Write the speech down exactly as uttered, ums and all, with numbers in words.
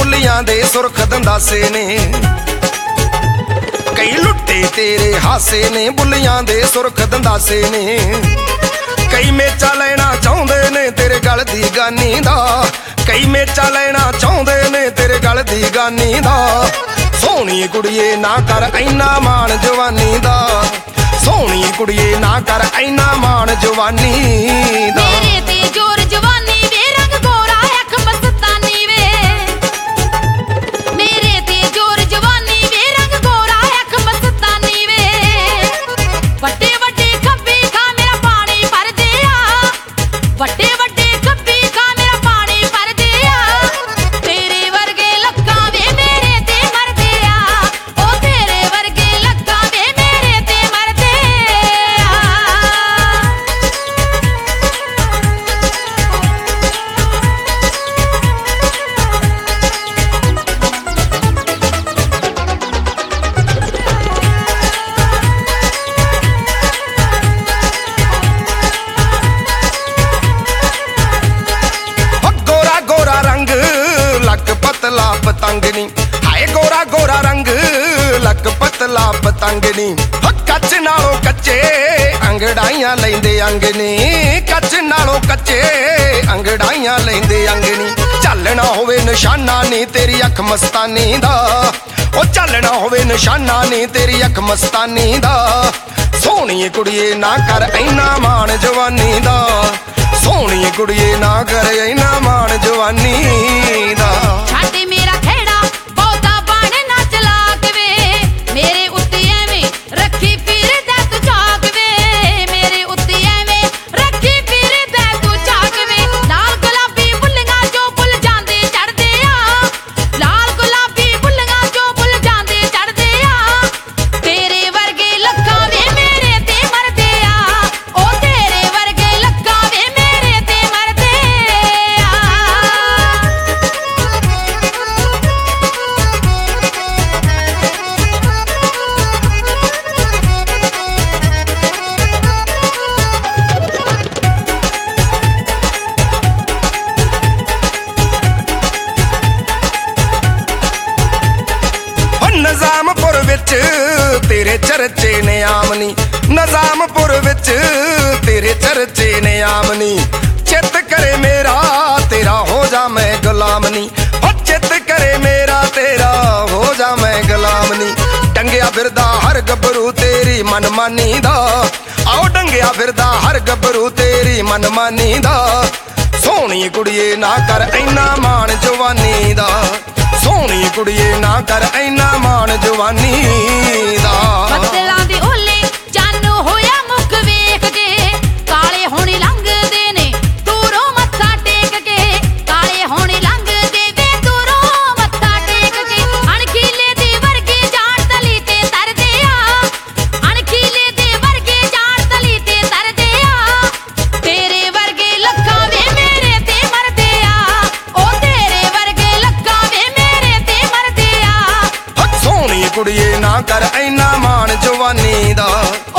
ਬੁੱਲੀਆਂ ਦੇ ਸੁਰਖ ਦੰਦਾਸੇ ਨੇ। ਕਈ ਲੁੱਟੇ ਤੇਰੇ ਹਾਸੇ ਨੇ, ਬੁੱਲੀਆਂ ਦੇ ਸੁਰਖ ਦੰਦਾਸੇ ਨੇ। ਕਈ ਮੇਚਾ ਲੈਣਾ ਚਾਹੁੰਦੇ ਨੇ ਤੇਰੇ ਗਲ ਦੀ ਗਾਨੀ ਦਾ, ਕਈ ਮੇਚਾ ਲੈਣਾ ਚਾਹੁੰਦੇ ਨੇ ਤੇਰੇ ਗਲ ਦੀ ਗਾਨੀ ਦਾ। ਸੋਹਣੀ ਕੁੜੀਏ ਨਾ ਕਰ ਇੰਨਾ ਮਾਣ ਜਵਾਨੀ ਦਾ, ਸੋਹਣੀ ਕੁੜੀਏ ਨਾ ਕਰ ਇੰਨਾ ਮਾਣ ਜਵਾਨੀ ਦਾ। ਮੇਰੇ ਤੇ ਜ਼ੋਰ ਜਵਾਨੀ ਵੇ, ਰੰਗ ਗੋਰਾ ਅੱਖ ਮਸਤਾਨੀ ਵੇ। ਮੇਰੇ ਤੇ ਜ਼ੋਰ ਜਵਾਨੀ ਵੇ, ਰੰਗ ਗੋਰਾ ਅੱਖ ਮਸਤਾਨੀ ਵੇ। ਵੱਡੇ ਵੱਡੇ ਖੱਬੀ ਖਾ ਮੇਰਾ ਪਾਣੀ ਭਰਦੇ ਆ, ਵੱਡੇ ਵੱਡੇ ਖੱਬੀ ਖਾ ਮੇਰਾ ਪਾਣੀ ਭਰਦੇ ਆ। ਤੇਰੇ ਵਰਗੇ ਲੱਖਾਂ ਵੇ ਮੇਰੇ ਤੇ ਮਰਦੇ ਆ, ਉਹ ਤੇਰੇ ਵਰਗੇ ਲੱਖਾਂ ਵੇ ਮੇਰੇ ਤੇ ਮਰਦੇ ਆ। ਗੋਰਾ ਗੋਰਾ ਰੰਗ ਲੱਕ ਪਤਲਾ ਪਤੰਗ ਨੀ, ਹਾਏ ਗੋਰਾ ਗੋਰਾ ਰੰਗ ਲੱਕ ਪਤਲਾ ਪਤੰਗ ਨੀ। ਕੱਚ ਨਾਲੋਂ ਕੱਚੇ ਅੰਗੜਾਈਆਂ ਲੈਂਦੇ ਅੰਗ ਨੀ, ਕੱਚ ਨਾਲੋਂ ਕੱਚੇ ਅੰਗੜਾਈਆਂ ਲੈਂਦੇ ਅੰਗ ਨੀ। ਚੱਲਣਾ ਹੋਵੇ ਨਿਸ਼ਾਨਾ ਨੀ ਤੇਰੀ ਅੱਖ ਮਸਤਾਨੀ ਦਾ, ਉਹ ਚੱਲਣਾ ਹੋਵੇ ਨਿਸ਼ਾਨਾ ਨੀ ਤੇਰੀ ਅੱਖ ਮਸਤਾਨੀ ਦਾ। ਸੋਹਣੀ ਕੁੜੀਏ ਨਾ ਕਰ ਇੰਨਾ ਮਾਣ ਜਵਾਨੀ ਦਾ, ਸੋਹਣੀ ਕੁੜੀਏ ਨਾ ਕਰ ਇੰਨਾ ਮਾਣ ਜਵਾਨੀ ਦਾ। ਛੱਡ ਮੇਰਾ ਖੇੜਾ ਬਹੁਤਾ ਬਣ ਨਾ ਚਲਾਕ ਵੇ, ਮੇਰੇ ਉੱਤੇ ਐਵੇਂ ਰੱਖੀ ਫਿਰਦਾ ਤੂੰ ਝਾਕ ਵੇ। ਮੇਰੇ ਉੱਤੇ ਐਵੇਂ ਰੱਖੀ ਫਿਰਦਾ ਤੂੰ ਝਾਕ ਵੇ। ਲਾਲ ਗੁਲਾਬੀ ਬੁੱਲੀਆਂ ਜੋ ਭੁੱਲ ਜਾਂਦੇ ਚੜਦੇ ਆ, ਲਾਲ ਗੁਲਾਬੀ ਬੁੱਲੀਆਂ ਜੋ ਭੁੱਲ ਜਾਂਦੇ ਚੜਦੇ ਆ। ਤੇਰੇ ਵਰਗੇ ਲੱਖਾਂ ਵੇ ਮੇਰੇ ਤੇ ਮਰਦੇ ਆ, ਉਹ ਤੇਰੇ ਵਰਗੇ ਲੱਖਾਂ ਵੇ ਮੇਰੇ ਤੇ ਮਰਦੇ ਆ। ਨਿਜ਼ਾਮਪੁਰ ਵਿੱਚ ਤੇਰੇ ਚਰਚੇ ਨੇ ਆਮਨੀ, ਨਿਜ਼ਾਮਪੁਰ ਵਿੱਚ ਤੇਰੇ ਚਰਚੇ ਨੇ ਆਮਨੀ। ਚਿੱਤ ਕਰੇ ਮੇਰਾ ਤੇਰਾ ਹੋ ਜਾ ਮੈਂ ਗੁਲਾਮ ਨੀ, ਹੋ ਚਿੱਤ ਕਰੇ ਮੇਰਾ ਤੇਰਾ ਹੋ ਜਾ ਮੈਂ ਗੁਲਾਮ ਨੀ। ਟੰਗਿਆ ਫਿਰਦਾ ਹਰ ਗੱਭਰੂ ਤੇਰੀ ਮਨਮਾਨੀ ਦਾ, ਆਓ ਟੰਗਿਆ ਫਿਰਦਾ ਹਰ ਗੱਭਰੂ ਤੇਰੀ ਮਨਮਾਨੀ ਦਾ। ਸੋਹਣੀ ਕੁੜੀਏ ਨਾ ਕਰ ਇੰਨਾ ਮਾਣ ਜਵਾਨੀ ਦਾ, ਸੋਹਣੀ ਕੁੜੀਏ ਨਾ ਕਰ ਇੰਨਾ ਮਾਣ ਜਵਾਨੀ ਦਾ। ਬੱਦਲਾਂ ਦੇ ਓਲੇ ਚੰਨ ਹੋਇਆ ਮੁਖ ਵੇਖ ਕੇ, ਕਾਲੇ ਹੋਣੀ ਲੰਘਦੇ ਨੇ ਦੂਰੋਂ ਮੱਥਾ ਟੇਕ ਕੇ। ਕਾਲੇ ਹੋਣੀ ਲੰਘਦੇ ਵੇ ਦੂਰੋਂ ਮੱਥਾ ਟੇਕ ਕੇ। ਅਣਖੀਲੇ ਦੇ ਵਰਗੇ ਜਾਣ ਤਲੀ ਤੇ ਤਰਦੇ ਆ, ਅਣਖੀਲੇ ਦੇ ਵਰਗੇ ਜਾਣ ਤਲੀ ਤੇ ਤਰਦੇ ਆ। ਤੇਰੇ ਵਰਗੇ ਲੱਖਾਂ ਵੇ ਮੇਰੇ ਤੇ ਮਰਦੇ ਆ, ਉਹ ਤੇਰੇ ਵਰਗੇ ਲੱਖਾਂ ਵੇ ਮੇਰੇ ਤੇ ਮਰਦੇ ਆ। ਸੋਹਣੀ ਕੁੜੀਏ ਨਾ ਕਰ ਇੰਨਾ ਮਾਣ ਜਵਾਨੀ ਦਾ।